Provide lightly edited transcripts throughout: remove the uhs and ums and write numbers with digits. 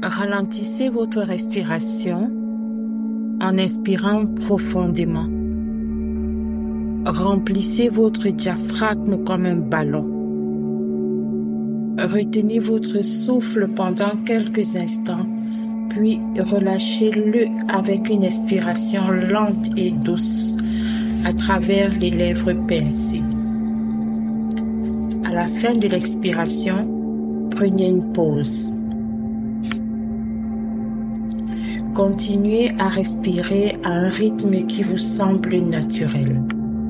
Ralentissez votre respiration en inspirant profondément. Remplissez votre diaphragme comme un ballon. Retenez votre souffle pendant quelques instants, puis relâchez-le avec une expiration lente et douce à travers les lèvres pincées. À la fin de l'expiration, prenez une pause. Continuez à respirer à un rythme qui vous semble naturel.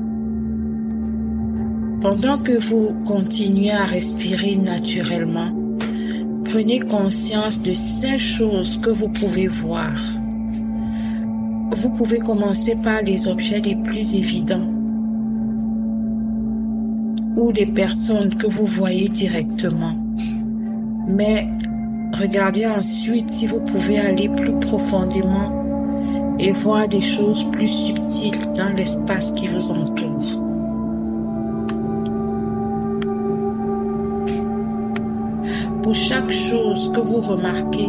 Pendant que vous continuez à respirer naturellement, prenez conscience de 5 choses que vous pouvez voir. Vous pouvez commencer par les objets les plus évidents ou les personnes que vous voyez directement. Mais regardez ensuite si vous pouvez aller plus profondément et voir des choses plus subtiles dans l'espace qui vous entoure. Pour chaque chose que vous remarquez,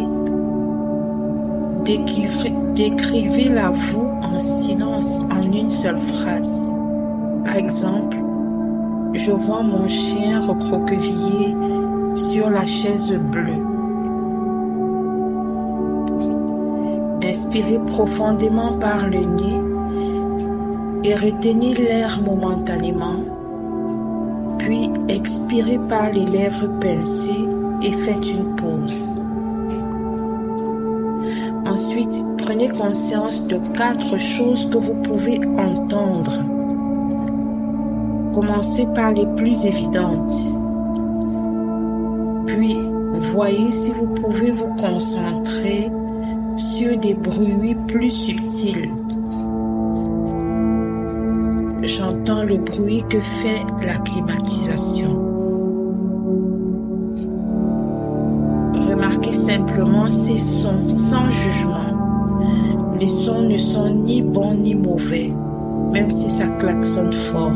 décrivez-la vous en silence en une seule phrase. Par exemple, je vois mon chien recroquevillé sur la chaise bleue. Inspirez profondément par le nez et retenez l'air momentanément, puis expirez par les lèvres pincées et faites une pause. Ensuite, prenez conscience de 4 choses que vous pouvez entendre. Commencez par les plus évidentes. Puis, voyez si vous pouvez vous concentrer sur des bruits plus subtils. J'entends le bruit que fait la climatisation. Remarquez simplement ces sons sans jugement. Les sons ne sont ni bons ni mauvais, même si ça klaxonne fort.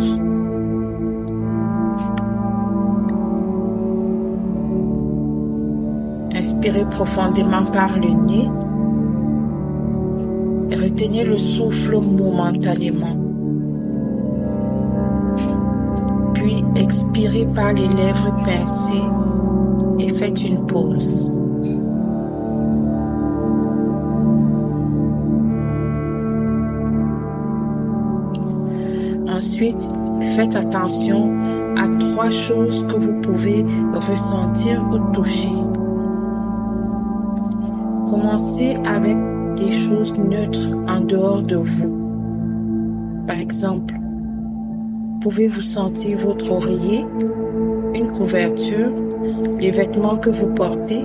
Inspirez profondément par le nez et retenez le souffle momentanément. Puis expirez par les lèvres pincées et faites une pause. Ensuite, faites attention à 3 choses que vous pouvez ressentir ou toucher. Commencez avec des choses neutres en dehors de vous. Par exemple, pouvez-vous sentir votre oreiller, une couverture, les vêtements que vous portez?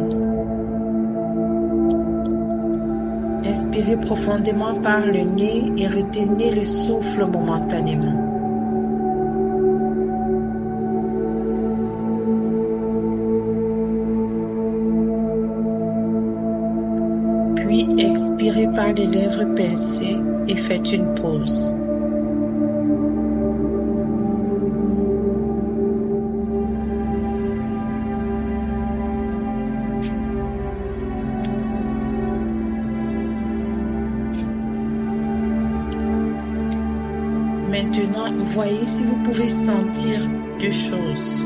Inspirez profondément par le nez et retenez le souffle momentanément. Puis expirez par les lèvres pincées et faites une pause. Maintenant, voyez si vous pouvez sentir 2 choses.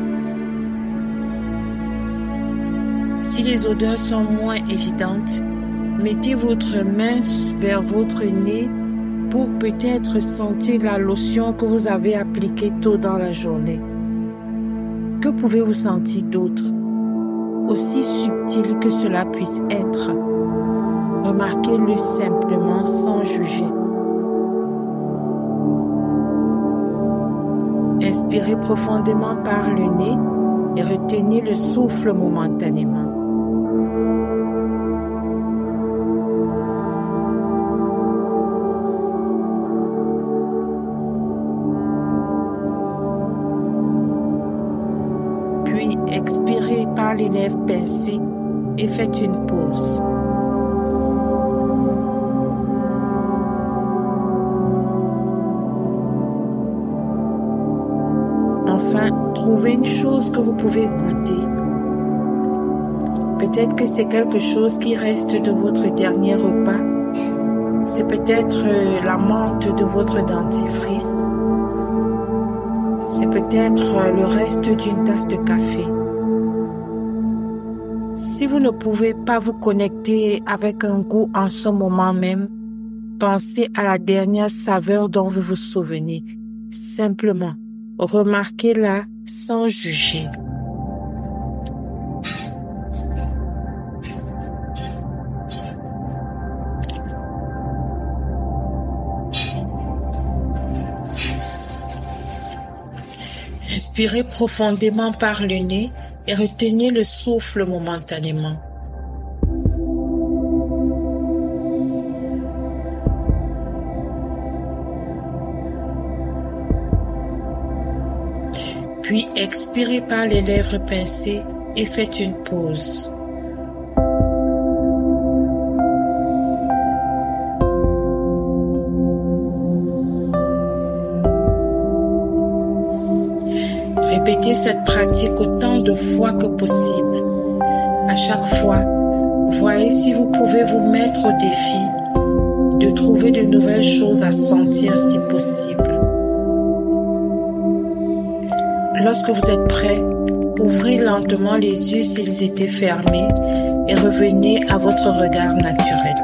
Si les odeurs sont moins évidentes, mettez votre main vers votre nez pour peut-être sentir la lotion que vous avez appliquée tôt dans la journée. Que pouvez-vous sentir d'autre? Aussi subtil que cela puisse être, remarquez-le simplement sans juger. Inspirez profondément par le nez et retenez le souffle momentanément. Puis expirez par les lèvres pincées et faites une pause. Enfin, trouvez une chose que vous pouvez goûter. Peut-être que c'est quelque chose qui reste de votre dernier repas. C'est peut-être la menthe de votre dentifrice. C'est peut-être le reste d'une tasse de café. Si vous ne pouvez pas vous connecter avec un goût en ce moment même, pensez à la dernière saveur dont vous vous souvenez. Simplement, remarquez-la sans juger. Inspirez profondément par le nez et retenez le souffle momentanément. Puis expirez par les lèvres pincées et faites une pause. Répétez cette pratique autant de fois que possible. À chaque fois, voyez si vous pouvez vous mettre au défi de trouver de nouvelles choses à sentir si possible. Lorsque vous êtes prêt, ouvrez lentement les yeux s'ils étaient fermés et revenez à votre regard naturel.